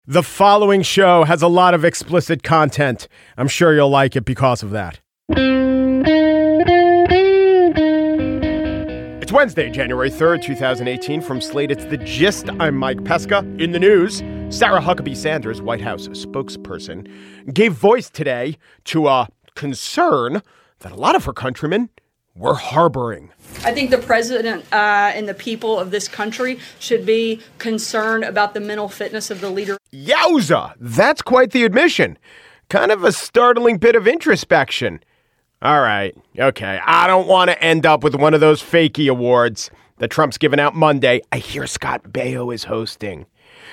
The following show has a lot of explicit content. I'm sure you'll like it because of that. It's Wednesday, January 3rd, 2018. From Slate, it's The Gist. I'm Mike Pesca. In the news, Sarah Huckabee Sanders, White House spokesperson, gave voice today to a concern that a lot of her countrymen were harboring. I think the president and the people of this country should be concerned about the mental fitness of the leader. Yowza! That's quite the admission. Kind of a startling bit of introspection. All right, okay. I don't want to end up with one of those fakey awards that Trump's giving out Monday. I hear Scott Baio is hosting.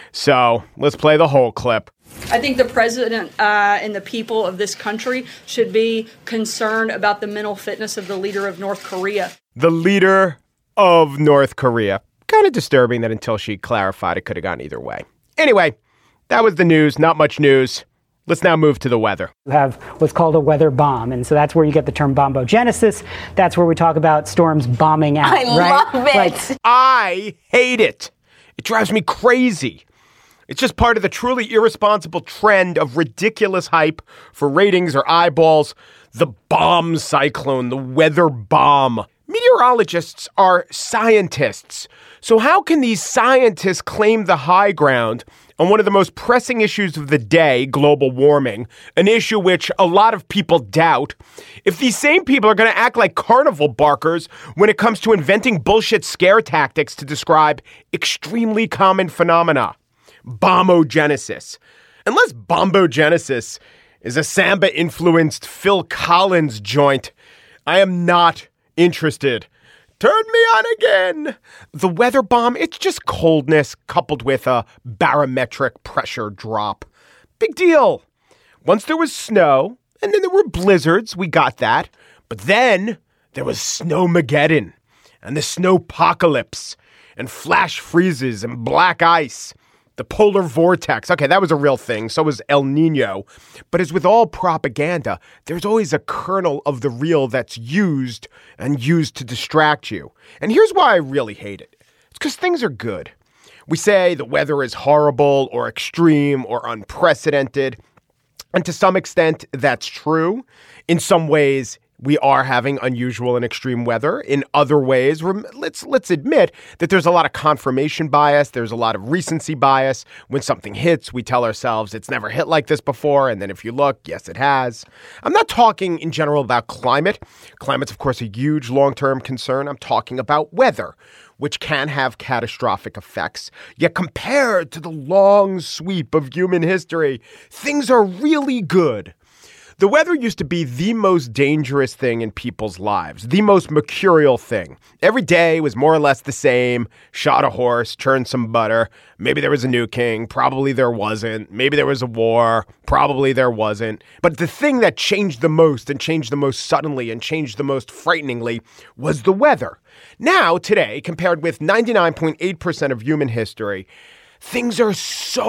So let's play the whole clip. I think the president and the people of this country should be concerned about the mental fitness of the leader of North Korea. The leader of North Korea. Kind of disturbing that until she clarified it could have gone either way. Anyway, that was the news. Not much news. Let's now move to the weather. You have what's called a weather bomb. And so that's where you get the term bombogenesis. That's where we talk about storms bombing out. I love it. I hate it. It drives me crazy. It's just part of the truly irresponsible trend of ridiculous hype for ratings or eyeballs. The bomb cyclone, the weather bomb. Meteorologists are scientists. So how can these scientists claim the high ground on one of the most pressing issues of the day, global warming, an issue which a lot of people doubt, if these same people are going to act like carnival barkers when it comes to inventing bullshit scare tactics to describe extremely common phenomena? Bombogenesis. Unless bombogenesis is a samba-influenced Phil Collins joint, I am not interested. Turn me on again. The weather bomb, it's just coldness coupled with a barometric pressure drop. Big deal. Once there was snow, and then there were blizzards, we got that. But then there was snowmageddon, and the snowpocalypse, and flash freezes, and black ice. The polar vortex. Okay, that was a real thing. So was El Nino. But as with all propaganda, there's always a kernel of the real that's used and used to distract you. And here's why I really hate it. It's because things are good. We say the weather is horrible or extreme or unprecedented. And to some extent, that's true. In some ways, we are having unusual and extreme weather. In other ways, let's admit that there's a lot of confirmation bias. There's a lot of recency bias. When something hits, we tell ourselves it's never hit like this before. And then if you look, yes, it has. I'm not talking in general about climate. Climate's, of course, a huge long-term concern. I'm talking about weather, which can have catastrophic effects. Yet compared to the long sweep of human history, things are really good. The weather used to be the most dangerous thing in people's lives, the most mercurial thing. Every day was more or less the same. Shot a horse, churned some butter. Maybe there was a new king. Probably there wasn't. Maybe there was a war. Probably there wasn't. But the thing that changed the most and changed the most suddenly and changed the most frighteningly was the weather. Now, today, compared with 99.8% of human history, things are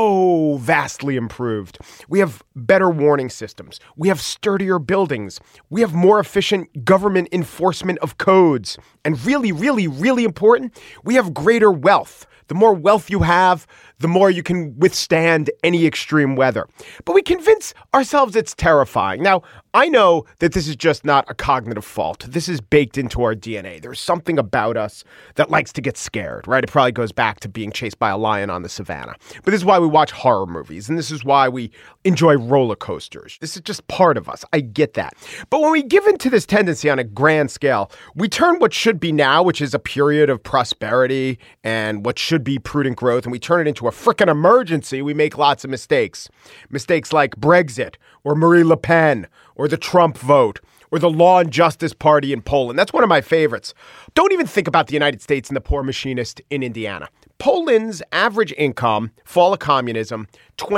so vastly improved. We have better warning systems. We have sturdier buildings. We have more efficient government enforcement of codes. And really, really, really important, we have greater wealth. The more wealth you have, the more you can withstand any extreme weather. But we convince ourselves it's terrifying. Now, I know that this is just not a cognitive fault. This is baked into our DNA. There's something about us that likes to get scared, right? It probably goes back to being chased by a lion on the savannah. But this is why we watch horror movies, and this is why we enjoy roller coasters. This is just part of us. I get that. But when we give in to this tendency on a grand scale, we turn what should be now, which is a period of prosperity and what should be prudent growth, and we turn it into a frickin' emergency. We make lots of mistakes. Mistakes like Brexit or Marine Le Pen or the Trump vote or the Law and Justice Party in Poland. That's one of my favorites. Don't even think about the United States and the poor machinist in Indiana. Poland's average income, fall of communism,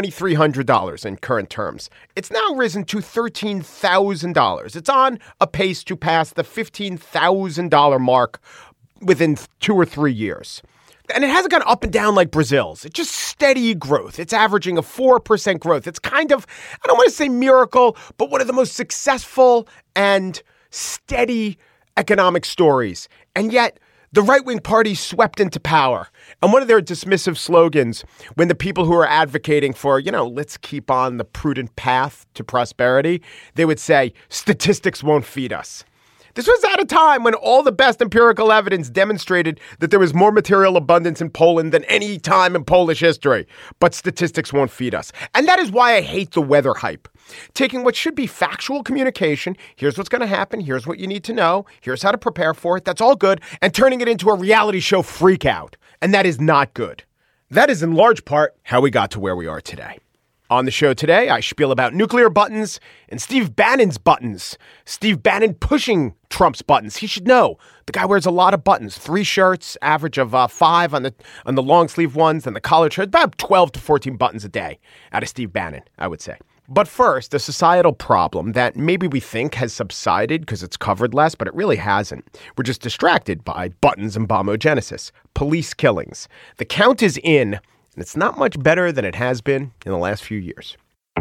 $2,300 in current terms. It's now risen to $13,000. It's on a pace to pass the $15,000 mark within 2 or 3 years. And it hasn't gone up and down like Brazil's. It's just steady growth. It's averaging a 4% growth. It's kind of, I don't want to say miracle, but one of the most successful and steady economic stories. And yet The right-wing party swept into power, and one of their dismissive slogans when the people who are advocating for, let's keep on the prudent path to prosperity, they would say, statistics won't feed us. This was at a time when all the best empirical evidence demonstrated that there was more material abundance in Poland than any time in Polish history. But statistics won't feed us. And that is why I hate the weather hype. Taking what should be factual communication, here's what's going to happen, here's what you need to know, here's how to prepare for it, that's all good, and turning it into a reality show freak out. And that is not good. That is in large part how we got to where we are today. On the show today, I spiel about nuclear buttons and Steve Bannon's buttons. Steve Bannon pushing Trump's buttons. He should know. The guy wears a lot of buttons. 3 shirts, average of 5 on the long sleeve ones, and the collared shirts, about 12 to 14 buttons a day out of Steve Bannon, I would say. But first, a societal problem that maybe we think has subsided because it's covered less, but it really hasn't. We're just distracted by buttons and bombogenesis, police killings. The count is in, and it's not much better than it has been in the last few years.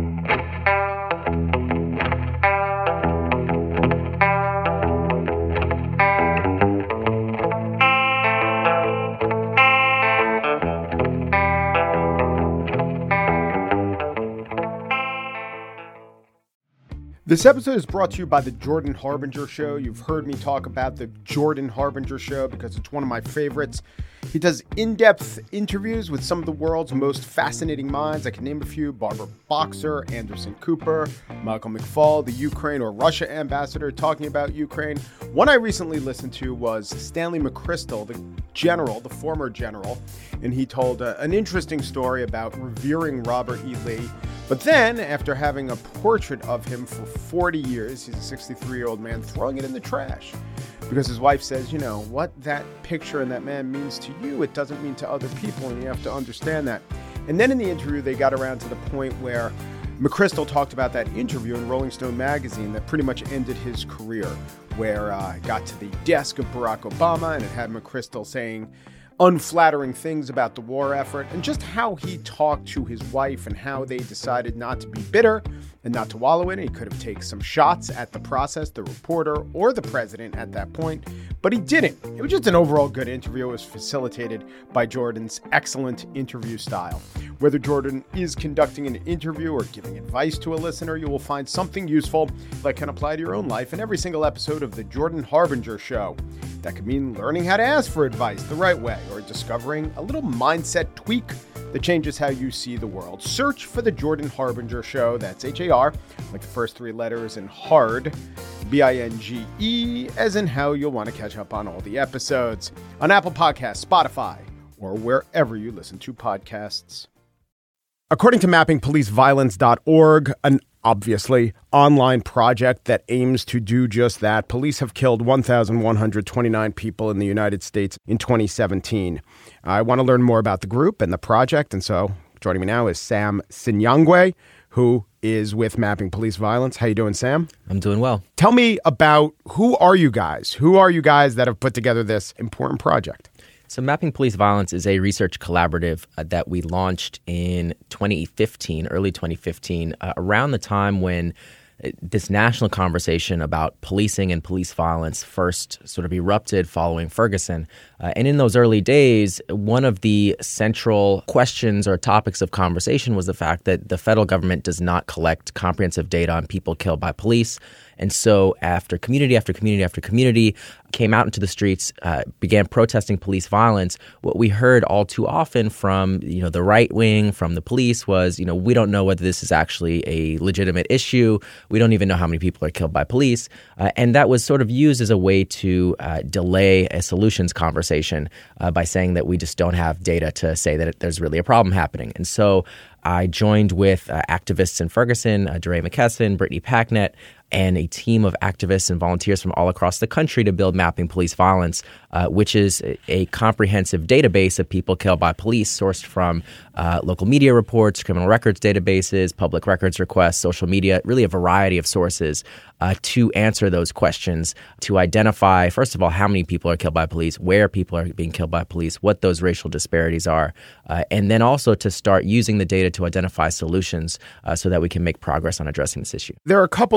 This episode is brought to you by the Jordan Harbinger Show. You've heard me talk about the Jordan Harbinger Show because it's one of my favorites. He does in-depth interviews with some of the world's most fascinating minds. I can name a few: Barbara Boxer, Anderson Cooper, Michael McFaul, the Ukraine or Russia ambassador talking about Ukraine. One I recently listened to was Stanley McChrystal, the former general, and he told an interesting story about revering Robert E. Lee. But then, after having a portrait of him for 40 years, he's a 63-year-old man, throwing it in the trash. Because his wife says, what that picture and that man means to you, it doesn't mean to other people, and you have to understand that. And then in the interview, they got around to the point where McChrystal talked about that interview in Rolling Stone magazine that pretty much ended his career, where it got to the desk of Barack Obama, and it had McChrystal saying unflattering things about the war effort, and just how he talked to his wife and how they decided not to be bitter and not to wallow in it. He could have taken some shots at the process, the reporter, or the president at that point, but he didn't. It was just an overall good interview. It was facilitated by Jordan's excellent interview style. Whether Jordan is conducting an interview or giving advice to a listener, you will find something useful that can apply to your own life in every single episode of the Jordan Harbinger Show. That could mean learning how to ask for advice the right way, or discovering a little mindset tweak that changes how you see the world. Search for the Jordan Harbinger Show. That's H-A-R, like the first 3 letters, and hard, B-I-N-G-E, as in how you'll want to catch up on all the episodes on Apple Podcasts, Spotify, or wherever you listen to podcasts. According to mappingpoliceviolence.org, an obviously online project that aims to do just that, police have killed 1,129 people in the United States in 2017. I want to learn more about the group and the project, and so joining me now is Sam Sinyangwe, who is with Mapping Police Violence. How you doing, Sam? I'm doing well. Tell me about who are you guys? Who are you guys that have put together this important project? So Mapping Police Violence is a research collaborative that we launched in 2015, early 2015, around the time when this national conversation about policing and police violence first sort of erupted following Ferguson. And in those early days, one of the central questions or topics of conversation was the fact that the federal government does not collect comprehensive data on people killed by police. And so after community after community after community came out into the streets, began protesting police violence, what we heard all too often from the right wing, from the police was, we don't know whether this is actually a legitimate issue. We don't even know how many people are killed by police. And that was sort of used as a way to delay a solutions conversation by saying that we just don't have data to say that there's really a problem happening. And so I joined with activists in Ferguson, DeRay McKesson, Brittany Packnett, and a team of activists and volunteers from all across the country to build Mapping Police Violence, which is a comprehensive database of people killed by police sourced from local media reports, criminal records databases, public records requests, social media, really a variety of sources to answer those questions, to identify, first of all, how many people are killed by police, where people are being killed by police, what those racial disparities are, and then also to start using the data to identify solutions so that we can make progress on addressing this issue. There are a couple other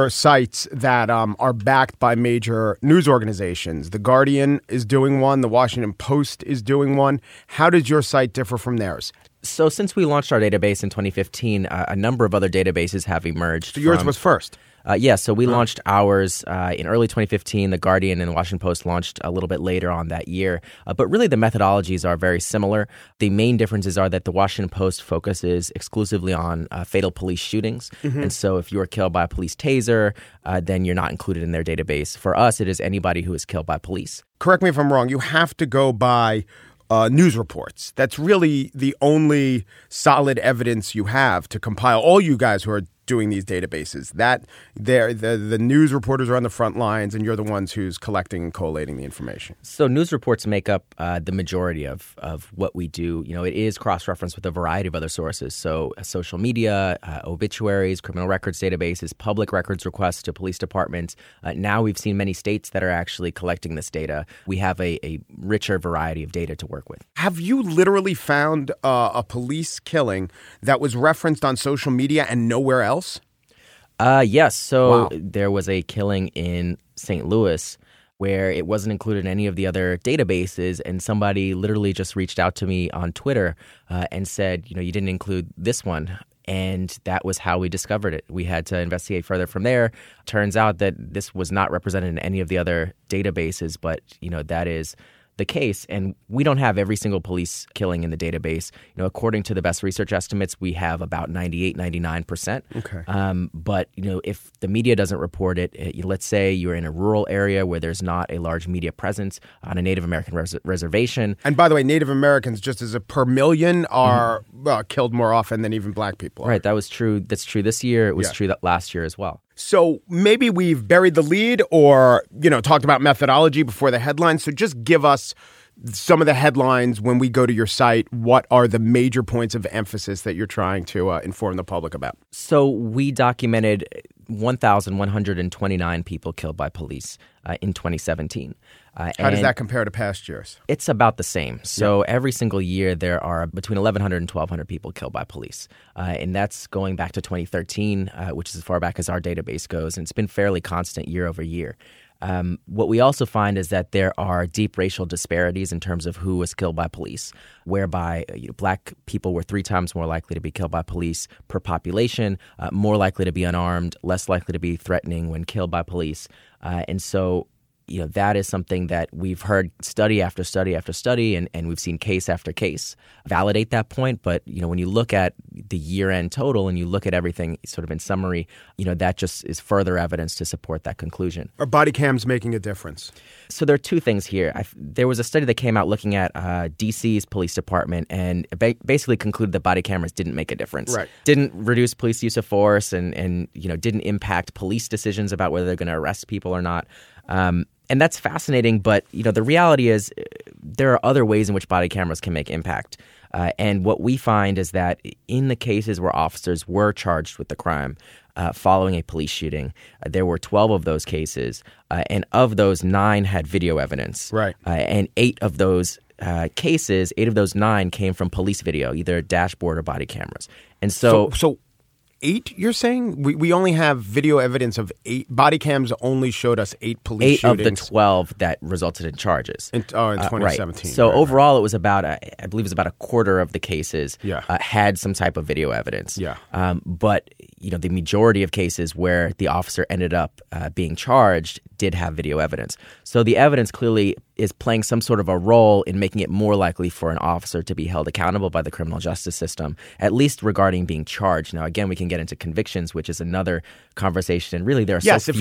your sites that are backed by major news organizations. The Guardian is doing one. The Washington Post is doing one. How does your site differ from theirs? So since we launched our database in 2015, a number of other databases have emerged. So yours was first? So we launched ours in early 2015. The Guardian and the Washington Post launched a little bit later on that year. But really the methodologies are very similar. The main differences are that the Washington Post focuses exclusively on fatal police shootings. Mm-hmm. And so if you were killed by a police taser, then you're not included in their database. For us, it is anybody who is killed by police. Correct me if I'm wrong. You have to go by news reports. That's really the only solid evidence you have to compile. All you guys who are doing these databases, that the news reporters are on the front lines, and you're the ones who's collecting and collating the information. So news reports make up the majority of what we do. You know, it is cross-referenced with a variety of other sources. So social media, obituaries, criminal records databases, public records requests to police departments. Now we've seen many states that are actually collecting this data. We have a richer variety of data to work with. Have you literally found a police killing that was referenced on social media and nowhere else? Yes. So Wow. There was a killing in St. Louis where it wasn't included in any of the other databases, and somebody literally just reached out to me on Twitter and said, you know, you didn't include this one. And that was how we discovered it. We had to investigate further from there. Turns out that this was not represented in any of the other databases, but, you know, that is the case. And we don't have every single police killing in the database. You know, according to the best research estimates, we have about 98, 99%. Okay. But, you know, if the media doesn't report it, let's say you're in a rural area where there's not a large media presence on a Native American reservation. And by the way, Native Americans, just as a per million, are killed more often than even black people are. Right. That was true. That's true this year. It was true that last year as well. So maybe we've buried the lead or, you know, talked about methodology before the headlines. So just give us some of the headlines when we go to your site. What are the major points of emphasis that you're trying to inform the public about? So we documented 1,129 people killed by police in 2017. How does that compare to past years? It's about the same. So every single year there are between 1,100 and 1,200 people killed by police. And that's going back to 2013, which is as far back as our database goes. And it's been fairly constant year over year. What we also find is that there are deep racial disparities in terms of who was killed by police, whereby black people were 3 times more likely to be killed by police per population, more likely to be unarmed, less likely to be threatening when killed by police. And so, you know, that is something that we've heard study after study after study, and we've seen case after case validate that point. But, you know, when you look at the year-end total and you look at everything sort of in summary, you know, that just is further evidence to support that conclusion. Are body cams making a difference? So there are 2 things here. There was a study that came out looking at D.C.'s police department and basically concluded that body cameras didn't make a difference. Right. Didn't reduce police use of force and you know, didn't impact police decisions about whether they're going to arrest people or not. And that's fascinating, but you know the reality is there are other ways in which body cameras can make impact. And what we find is that in the cases where officers were charged with the crime following a police shooting, there were 12 of those cases, and of those 9 had video evidence. Right. And 8 of those cases, 8 of those 9 came from police video, either dashboard or body cameras. And so 8, you're saying? We only have video evidence of 8. Body cams only showed us 8 police 8 shootings. of the 12 that resulted in charges. In 2017. Right. So overall, it was about, I believe it was about a quarter of the cases had some type of video evidence. Yeah. But, you know, the majority of cases where the officer ended up being charged did have video evidence. So the evidence clearly is playing some sort of a role in making it more likely for an officer to be held accountable by the criminal justice system, at least regarding being charged. Now, again, we can get into convictions, which is another conversation. Really, there are so few.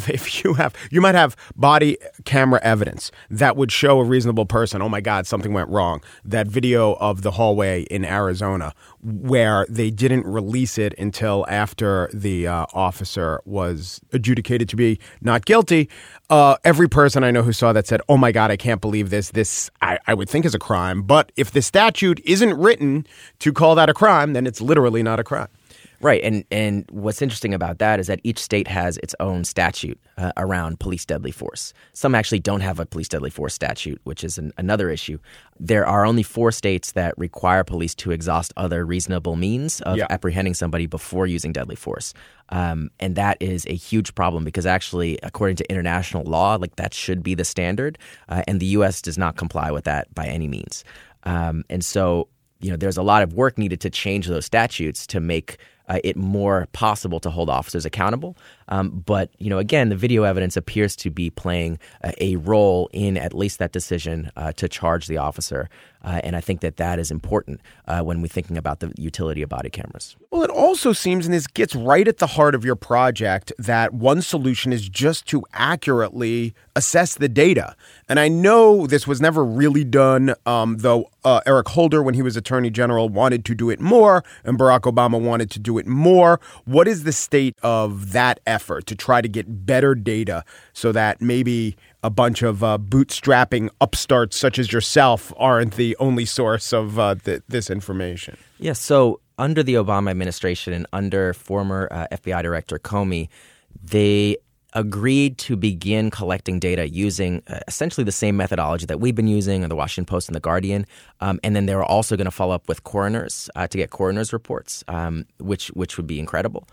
You might have body camera evidence that would show a reasonable person, oh my God, something went wrong. That video of the hallway in Arizona where they didn't release it until after the officer was adjudicated to be not guilty. Every person I know who saw that said, oh my God, I can't believe this. This I would think is a crime. But if the statute isn't written to call that a crime, then it's literally not a crime. Right. And what's interesting about that is that each state has its own statute around police deadly force. Some actually don't have a police deadly force statute, which is another issue. There are only 4 states that require police to exhaust other reasonable means of apprehending somebody before using deadly force. And that is a huge problem because actually, according to international law, like that should be the standard. And the U.S. does not comply with that by any means. And so, there's a lot of work needed to change those statutes to make it more possible to hold officers accountable. But, again, the video evidence appears to be playing a role in at least that decision to charge the officer. And I think that is important when we're thinking about the utility of body cameras. Well, it also seems, and this gets right at the heart of your project, that one solution is just to accurately assess the data. And I know this was never really done, though Eric Holder, when he was Attorney General, wanted to do it more, and Barack Obama wanted to do it more. What is the state of that effort to try to get better data so that maybe a bunch of bootstrapping upstarts such as yourself aren't the only source of this information? Yeah, so under the Obama administration and under former FBI Director Comey, they agreed to begin collecting data using essentially the same methodology that we've been using on the Washington Post and the Guardian. And then they were also going to follow up with coroners to get coroners' reports, which would be incredible.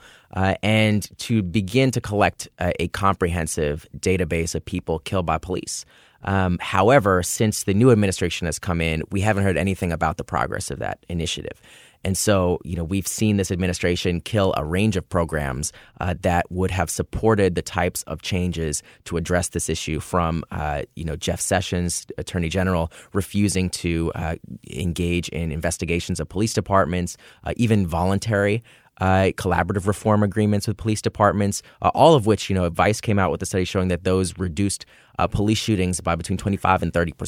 And to begin to collect a comprehensive database of people killed by police. However, since the new administration has come in, we haven't heard anything about the progress of that initiative. And so, we've seen this administration kill a range of programs that would have supported the types of changes to address this issue from, Jeff Sessions, Attorney General, refusing to engage in investigations of police departments, even voluntary collaborative reform agreements with police departments, all of which, Vice came out with a study showing that those reduced police shootings by between 25 and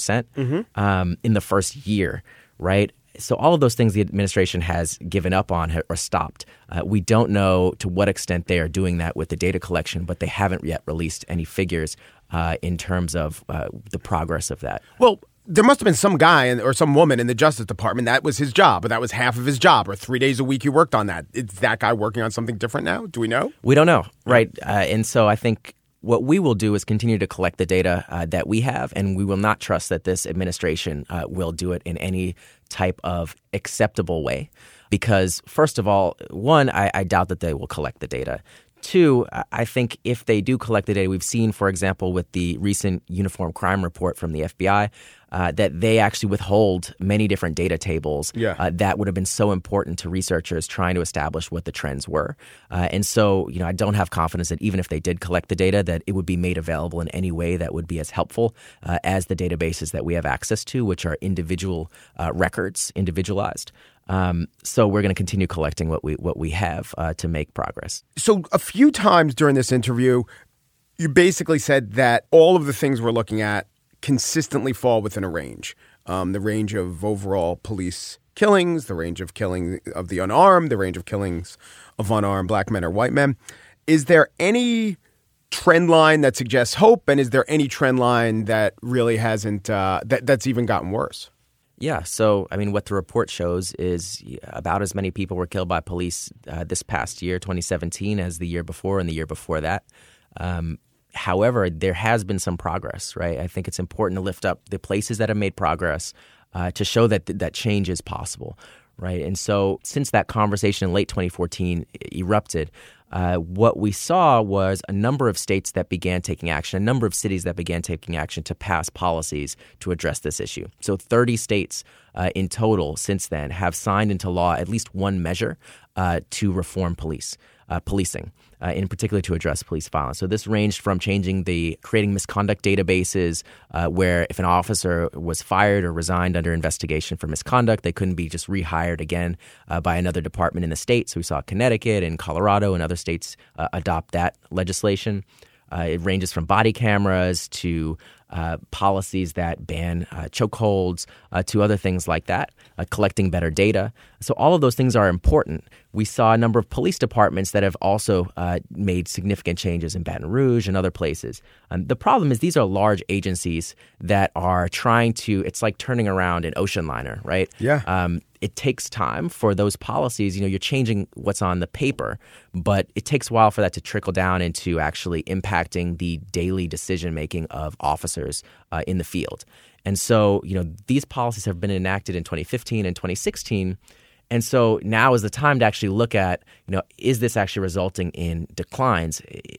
30% in the first year, right? So all of those things the administration has given up on or stopped. We don't know to what extent they are doing that with the data collection, but they haven't yet released any figures in terms of the progress of that. Well, there must have been some guy or some woman in the Justice Department that was his job, or that was half of his job, or 3 days a week he worked on that. Is that guy working on something different now? Do we know? We don't know, right? And so I think what we will do is continue to collect the data that we have, and we will not trust that this administration will do it in any type of acceptable way. Because, first of all, one, I doubt that they will collect the data. Two, I think if they do collect the data, we've seen, for example, with the recent uniform crime report from the FBI, that they actually withhold many different data tables that would have been so important to researchers trying to establish what the trends were. And so, I don't have confidence that even if they did collect the data, that it would be made available in any way that would be as helpful as the databases that we have access to, which are individual records, individualized. So we're going to continue collecting what we have to make progress. So a few times during this interview, you basically said that all of the things we're looking at consistently fall within a range. The range of overall police killings, the range of killing of the unarmed, the range of killings of unarmed black men or white men. Is there any trend line that suggests hope? And is there any trend line that really hasn't, that's even gotten worse? Yeah. So, what the report shows is about as many people were killed by police this past year, 2017, as the year before and the year before that. However, there has been some progress, right? I think it's important to lift up the places that have made progress to show that change is possible, right? And so since that conversation in late 2014 erupted, what we saw was a number of states that began taking action, a number of cities that began taking action to pass policies to address this issue. So 30 states in total since then have signed into law at least one measure to reform policing, in particular to address police violence. So this ranged from creating misconduct databases where if an officer was fired or resigned under investigation for misconduct, they couldn't be just rehired again by another department in the state. So we saw Connecticut and Colorado and other states adopt that legislation. It ranges from body cameras to policies that ban chokeholds, to other things like that, collecting better data. So all of those things are important. We saw a number of police departments that have also made significant changes in Baton Rouge and other places. The problem is these are large agencies that are trying to, it's like turning around an ocean liner, right? Yeah. It takes time for those policies. You're changing what's on the paper, but it takes a while for that to trickle down into actually impacting the daily decision-making of officers in the field. And so, these policies have been enacted in 2015 and 2016. And so now is the time to actually look at, is this actually resulting in declines?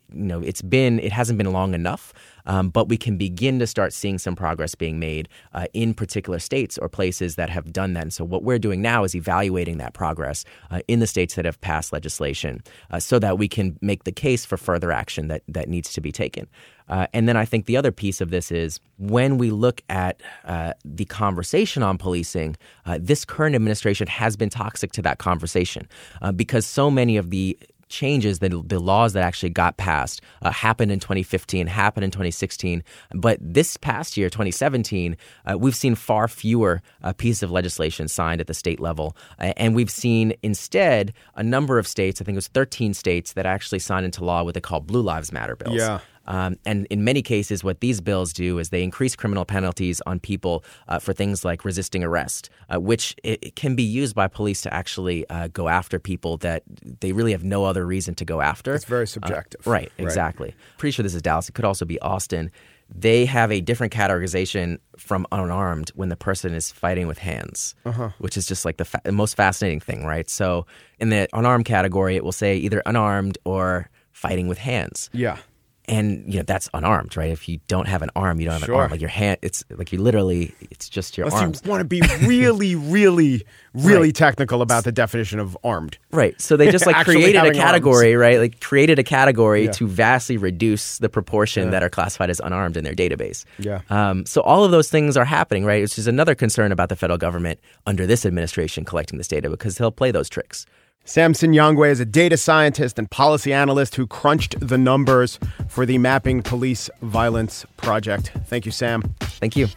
It hasn't been long enough, but we can begin to start seeing some progress being made in particular states or places that have done that. And so what we're doing now is evaluating that progress in the states that have passed legislation so that we can make the case for further action that needs to be taken. And then I think the other piece of this is when we look at the conversation on policing, this current administration has been toxic to that conversation because so many of the changes, the laws that actually got passed happened in 2015, happened in 2016. But this past year, 2017, we've seen far fewer pieces of legislation signed at the state level. And we've seen instead a number of states, I think it was 13 states, that actually signed into law what they call Blue Lives Matter bills. Yeah. And in many cases, what these bills do is they increase criminal penalties on people for things like resisting arrest, which it can be used by police to actually go after people that they really have no other reason to go after. It's very subjective. Right, exactly. Pretty sure this is Dallas. It could also be Austin. They have a different categorization from unarmed when the person is fighting with hands, which is just like the most fascinating thing, right? So in the unarmed category, it will say either unarmed or fighting with hands. Yeah. And, that's unarmed, right? If you don't have an arm, you don't have an arm. Like your hand, it's like it's just your arms. You want to be really, really, really technical about the definition of armed. Right. So they just created a category, right? Like created a category to vastly reduce the proportion that are classified as unarmed in their database. Yeah. So all of those things are happening, right? Which is another concern about the federal government under this administration collecting this data because they'll play those tricks. Samson Nyong'o is a data scientist and policy analyst who crunched the numbers for the Mapping Police Violence Project. Thank you, Sam. Thank you.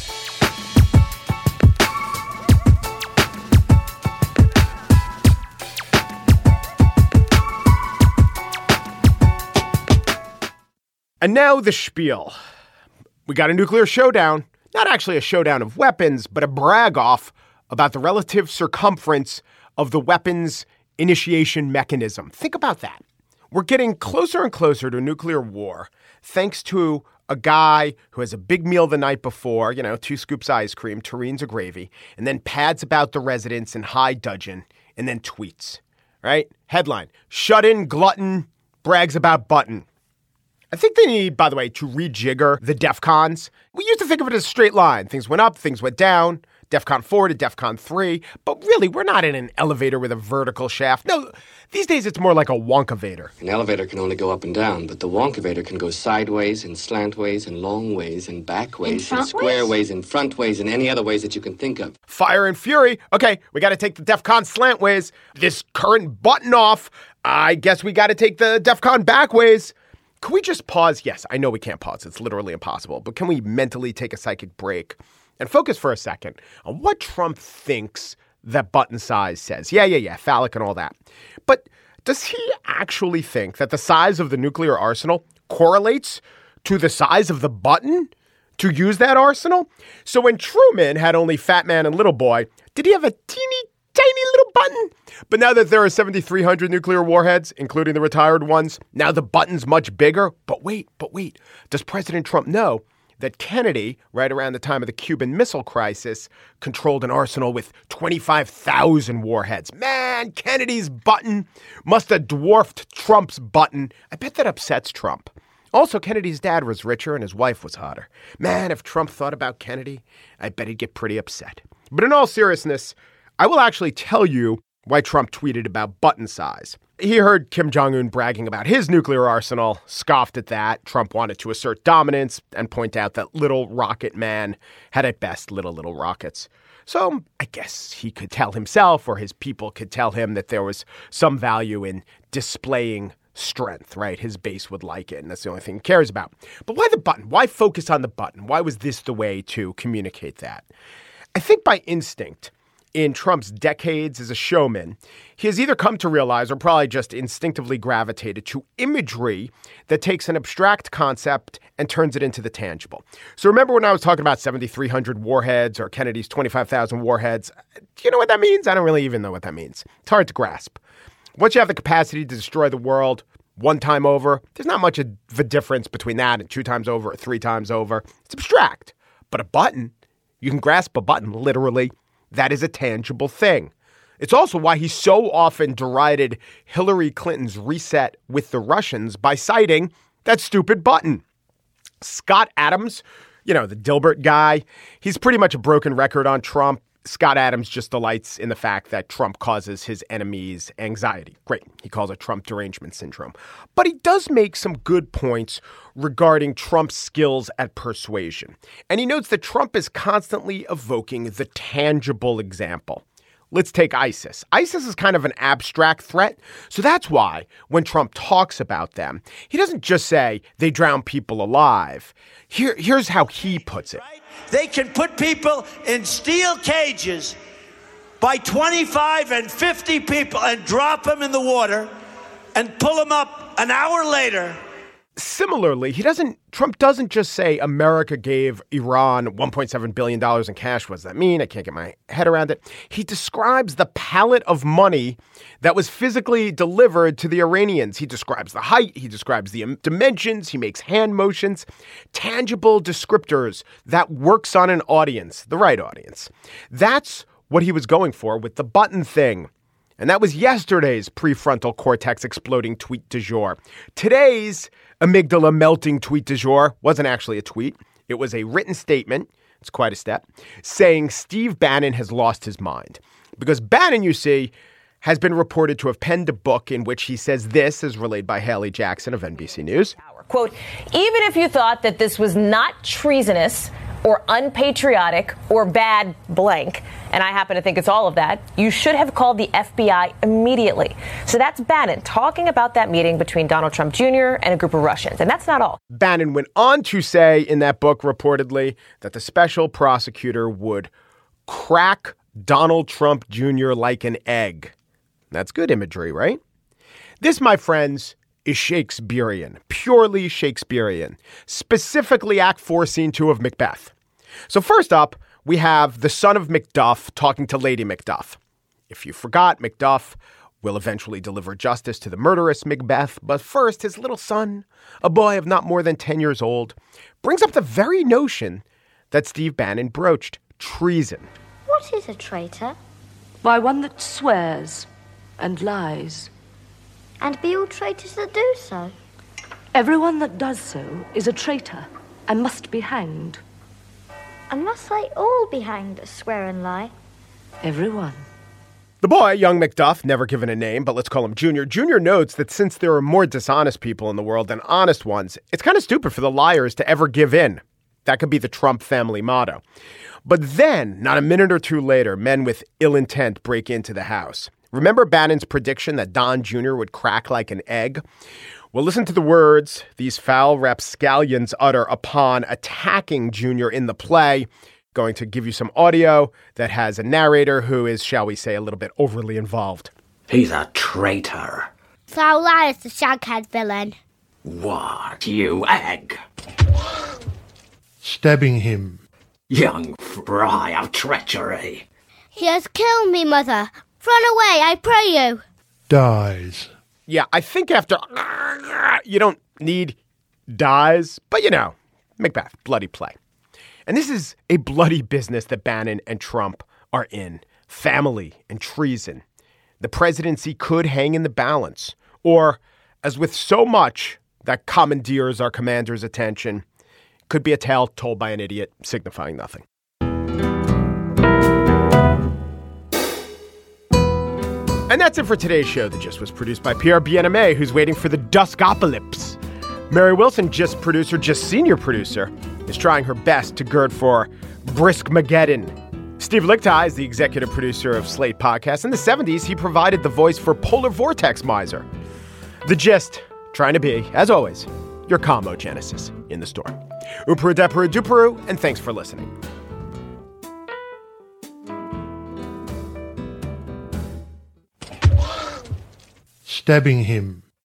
And now the spiel. We got a nuclear showdown. Not actually a showdown of weapons, but a brag-off about the relative circumference of the weapons initiation mechanism. Think about that. We're getting closer and closer to a nuclear war thanks to a guy who has a big meal the night before, 2 scoops of ice cream, tureens of gravy, and then pads about the residence in high dudgeon, and then tweets, right? Headline, shut-in glutton brags about button. I think they need, by the way, to rejigger the DEFCONs. We used to think of it as a straight line. Things went up, things went down. DEFCON 4 to DEFCON 3. But really, we're not in an elevator with a vertical shaft. No, these days it's more like a wonkavator. An elevator can only go up and down, but the wonkavator can go sideways and slantways and long ways and back ways and square ways and front ways and any other ways that you can think of. Fire and fury. Okay, we got to take the DEFCON slant ways. This current button off. I guess we got to take the DEFCON back ways. Can we just pause? Yes, I know we can't pause. It's literally impossible. But can we mentally take a psychic break and focus for a second on what Trump thinks that button size says? Yeah, phallic and all that. But does he actually think that the size of the nuclear arsenal correlates to the size of the button to use that arsenal? So when Truman had only Fat Man and Little Boy, did he have a teeny tiny little button? But now that there are 7,300 nuclear warheads, including the retired ones, now the button's much bigger. But wait. Does President Trump know that Kennedy, right around the time of the Cuban Missile Crisis, controlled an arsenal with 25,000 warheads? Man, Kennedy's button must have dwarfed Trump's button. I bet that upsets Trump. Also, Kennedy's dad was richer and his wife was hotter. Man, if Trump thought about Kennedy, I bet he'd get pretty upset. But in all seriousness, I will actually tell you why Trump tweeted about button size. He heard Kim Jong-un bragging about his nuclear arsenal, scoffed at that. Trump wanted to assert dominance and point out that little rocket man had at best little rockets. So I guess he could tell himself or his people could tell him that there was some value in displaying strength, right? His base would like it, and that's the only thing he cares about. But why the button? Why focus on the button? Why was this the way to communicate that? I think by instinct, in Trump's decades as a showman, he has either come to realize or probably just instinctively gravitated to imagery that takes an abstract concept and turns it into the tangible. So remember when I was talking about 7,300 warheads or Kennedy's 25,000 warheads? Do you know what that means? I don't really even know what that means. It's hard to grasp. Once you have the capacity to destroy the world one time over, there's not much of a difference between that and 2 times over or 3 times over. It's abstract. But a button, you can grasp a button literally. That is a tangible thing. It's also why he so often derided Hillary Clinton's reset with the Russians by citing that stupid button. Scott Adams, the Dilbert guy, he's pretty much a broken record on Trump. Scott Adams just delights in the fact that Trump causes his enemies anxiety. Great. He calls it Trump derangement syndrome. But he does make some good points regarding Trump's skills at persuasion. And he notes that Trump is constantly evoking the tangible example. Let's take ISIS. ISIS is kind of an abstract threat. So that's why when Trump talks about them, he doesn't just say they drown people alive. Here's how he puts it. They can put people in steel cages by 25 and 50 people and drop them in the water and pull them up an hour later. Similarly, Trump doesn't just say America gave Iran $1.7 billion in cash. What does that mean? I can't get my head around it. He describes the pallet of money that was physically delivered to the Iranians. He describes the height. He describes the dimensions. He makes hand motions, tangible descriptors that works on an audience, the right audience. That's what he was going for with the button thing. And that was yesterday's prefrontal cortex exploding tweet du jour. Today's amygdala melting tweet du jour wasn't actually a tweet. It was a written statement. It's quite a step, saying Steve Bannon has lost his mind. Because Bannon, you see, has been reported to have penned a book in which he says this, as relayed by Haley Jackson of NBC News. Quote, even if you thought that this was not treasonous or unpatriotic or bad blank, and I happen to think it's all of that, you should have called the FBI immediately. So that's Bannon talking about that meeting between Donald Trump Jr. and a group of Russians. And that's not all. Bannon went on to say in that book, reportedly, that the special prosecutor would crack Donald Trump Jr. like an egg. That's good imagery, right? This, my friends, is Shakespearean, purely Shakespearean, specifically Act 4, Scene 2 of Macbeth. So first up, we have the son of Macduff talking to Lady Macduff. If you forgot, Macduff will eventually deliver justice to the murderous Macbeth, but first his little son, a boy of not more than 10 years old, brings up the very notion that Steve Bannon broached, treason. What is a traitor? Why, one that swears and lies. And be all traitors that do so? Everyone that does so is a traitor and must be hanged. And must they all be hanged that swear and lie? Everyone. The boy, young Macduff, never given a name, but let's call him Junior. Junior notes that since there are more dishonest people in the world than honest ones, it's kind of stupid for the liars to ever give in. That could be the Trump family motto. But then, not a minute or two later, men with ill intent break into the house. Remember Bannon's prediction that Don Jr. would crack like an egg? Well, listen to the words these foul rapscallions utter upon attacking Jr. in the play. Going to give you some audio that has a narrator who is, shall we say, a little bit overly involved. He's a traitor. Thou liest, the shaghead villain. What, you egg? Stabbing him. Young fry of treachery. He has killed me, mother. Run away, I pray you. Dies. Yeah, I think after you don't need dies, but Macbeth, bloody play. And this is a bloody business that Bannon and Trump are in. Family and treason. The presidency could hang in the balance. Or, as with so much that commandeers our commander's attention, could be a tale told by an idiot signifying nothing. And that's it for today's show. The Gist was produced by Pierre Bien-Aimé, who's waiting for the Duskopocalypse. Mary Wilson, Gist producer, Gist senior producer, is trying her best to gird for Briskmageddon. Steve Lickteig is the executive producer of Slate Podcasts. In the 70s, he provided the voice for Polar Vortex Miser. The Gist, trying to be, as always, your commogenesis in the storm. Oomperu, deperu, duperu, and thanks for listening. Stabbing him.